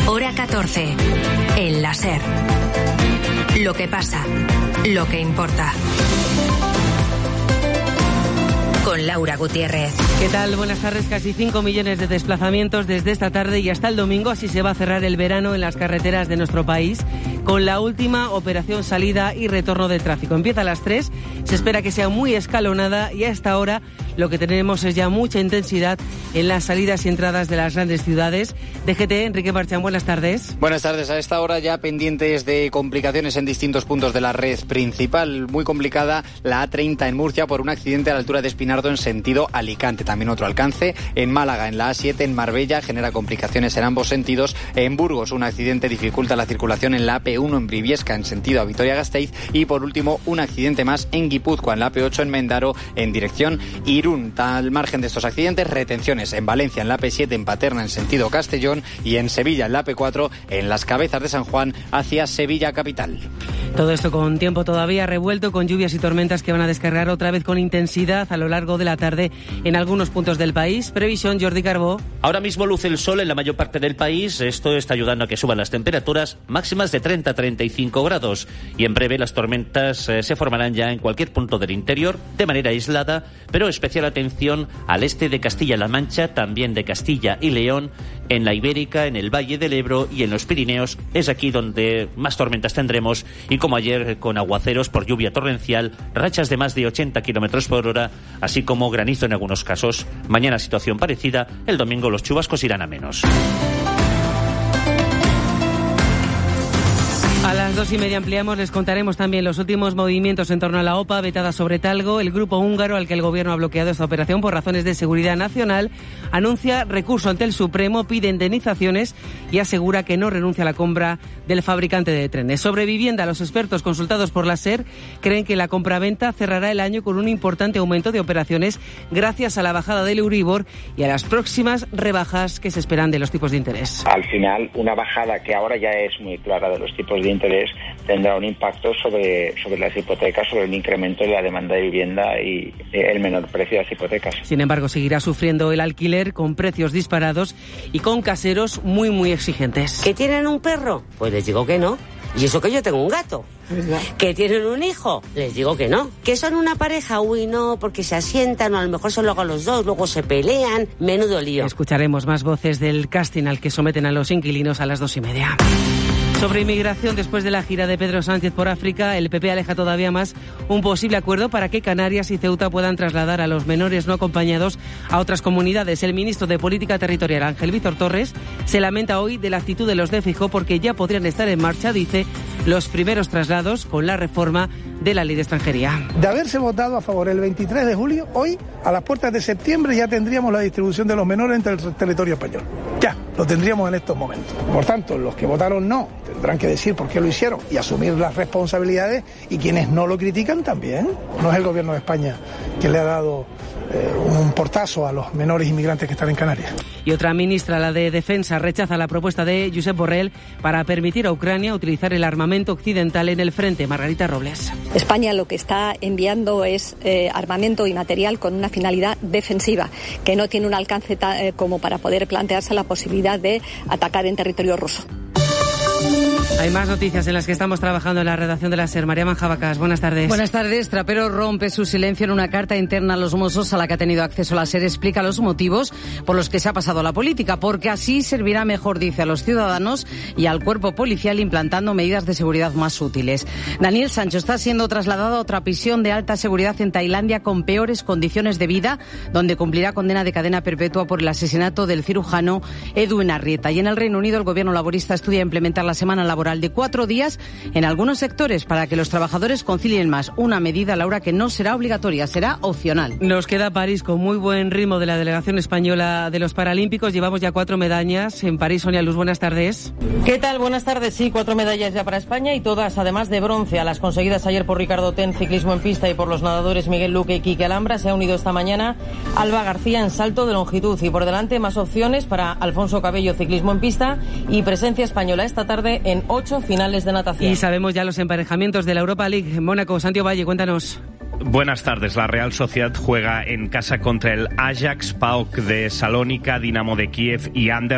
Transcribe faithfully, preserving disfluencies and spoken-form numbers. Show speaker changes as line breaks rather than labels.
Hora catorce. El la SER. Lo que pasa, lo que importa. Con Laura Gutiérrez.
¿Qué tal? Buenas tardes. Casi cinco millones de desplazamientos desde esta tarde y hasta el domingo. Así se va a cerrar el verano en las carreteras de nuestro país, con la última operación salida y retorno de tráfico. Empieza a las tres, se espera que sea muy escalonada y a esta hora lo que tenemos es ya mucha intensidad en las salidas y entradas de las grandes ciudades. D G T, Enrique Marchán, buenas tardes.
Buenas tardes. A esta hora ya pendientes de complicaciones en distintos puntos de la red principal. Muy complicada la A treinta en Murcia por un accidente a la altura de Espinardo en sentido Alicante. También otro alcance en Málaga, en la A siete en Marbella, genera complicaciones en ambos sentidos. En Burgos un accidente dificulta la circulación en la A P uno en Briviesca en sentido a Vitoria-Gasteiz. Y por último un accidente más en Guipúzcoa, en la A P ocho en Mendaro en dirección Irún. Al margen de estos accidentes, retenciones en Valencia, en la A P siete en Paterna en sentido Castellón y en Sevilla, en la A P cuatro en Las Cabezas de San Juan hacia Sevilla capital.
Todo esto con tiempo todavía revuelto, con lluvias y tormentas que van a descargar otra vez con intensidad a lo largo de la tarde en algunos puntos del país. Previsión, Jordi Carbó.
Ahora mismo luce el sol en la mayor parte del país. Esto está ayudando a que suban las temperaturas máximas de treinta a treinta y cinco grados. Y en breve las tormentas eh, se formarán ya en cualquier punto del interior de manera aislada, pero especial atención al este de Castilla-La Mancha, también de Castilla y León, en la Ibérica, en el Valle del Ebro y en los Pirineos. Es aquí donde más tormentas tendremos y como ayer con aguaceros por lluvia torrencial, rachas de más de ochenta kilómetros por hora, así como granizo en algunos casos. Mañana situación parecida, el domingo los chubascos irán a menos.
A las dos y media ampliamos, les contaremos también los últimos movimientos en torno a la OPA vetada sobre Talgo. El grupo húngaro al que el gobierno ha bloqueado esta operación por razones de seguridad nacional anuncia recurso ante el Supremo, pide indemnizaciones y asegura que no renuncia a la compra del fabricante de trenes. Sobre vivienda, los expertos consultados por la SER creen que la compraventa cerrará el año con un importante aumento de operaciones gracias a la bajada del Euribor y a las próximas rebajas que se esperan de los tipos de interés.
Al final, una bajada que ahora ya es muy clara de los tipos de interés tendrá un impacto sobre, sobre las hipotecas, sobre el incremento de la demanda de vivienda y el menor precio de las hipotecas.
Sin embargo, seguirá sufriendo el alquiler con precios disparados y con caseros muy, muy exigentes.
¿Que tienen un perro? Pues les digo que no. Y eso que yo tengo un gato. ¿Que tienen un hijo? Les digo que no. ¿Que son una pareja? Uy, no, porque se asientan o a lo mejor son luego los dos, luego se pelean. Menudo lío.
Escucharemos más voces del casting al que someten a los inquilinos a las dos y media. Sobre inmigración, después de la gira de Pedro Sánchez por África, el P P aleja todavía más un posible acuerdo para que Canarias y Ceuta puedan trasladar a los menores no acompañados a otras comunidades. El ministro de Política Territorial, Ángel Víctor Torres, se lamenta hoy de la actitud de los de Feijóo porque ya podrían estar en marcha, dice, los primeros traslados con la reforma de la ley de extranjería.
De haberse votado a favor el veintitrés de julio, hoy, a las puertas de septiembre, ya tendríamos la distribución de los menores entre el territorio español. Ya, lo tendríamos en estos momentos. Por tanto, los que votaron no tendrán que decir por qué lo hicieron y asumir las responsabilidades, y quienes no lo critican también. No es el gobierno de España que le ha dado eh, un portazo a los menores inmigrantes que están en Canarias.
Y otra ministra, la de Defensa, rechaza la propuesta de Josep Borrell para permitir a Ucrania utilizar el armamento occidental en el frente. Margarita Robles.
España lo que está enviando es eh, armamento y material con una finalidad defensiva, que no tiene un alcance ta, eh, como para poder plantearse la posibilidad de atacar en territorio ruso.
Hay más noticias en las que estamos trabajando en la redacción de la SER. María Manjabacas, buenas tardes.
Buenas tardes. Trapero rompe su silencio en una carta interna a los Mossos a la que ha tenido acceso la SER. Explica los motivos por los que se ha pasado a la política, porque así servirá mejor, dice, a los ciudadanos y al cuerpo policial implantando medidas de seguridad más útiles. Daniel Sancho está siendo trasladado a otra prisión de alta seguridad en Tailandia con peores condiciones de vida, donde cumplirá condena de cadena perpetua por el asesinato del cirujano Edwin Arrieta. Y en el Reino Unido el gobierno laborista estudia implementar la semana laboral de cuatro días en algunos sectores para que los trabajadores concilien más. Una medida, Laura, que no será obligatoria, será opcional.
Nos queda París con muy buen ritmo de la delegación española de los Paralímpicos. Llevamos ya cuatro medallas en París. Sonia Luz, buenas tardes.
¿Qué tal? Buenas tardes. Sí, cuatro medallas ya para España y todas, además de bronce, a las conseguidas ayer por Ricardo Ten, ciclismo en pista, y por los nadadores Miguel Luque y Quique Alhambra. Se ha unido esta mañana Alba García en salto de longitud y por delante más opciones para Alfonso Cabello, ciclismo en pista, y presencia española esta tarde en ocho finales de natación.
Y sabemos ya los emparejamientos de la Europa League. En Mónaco, Santiago Valle, cuéntanos.
Buenas tardes. La Real Sociedad juega en casa contra el Ajax, P A O K de Salónica, Dinamo de Kiev y Ander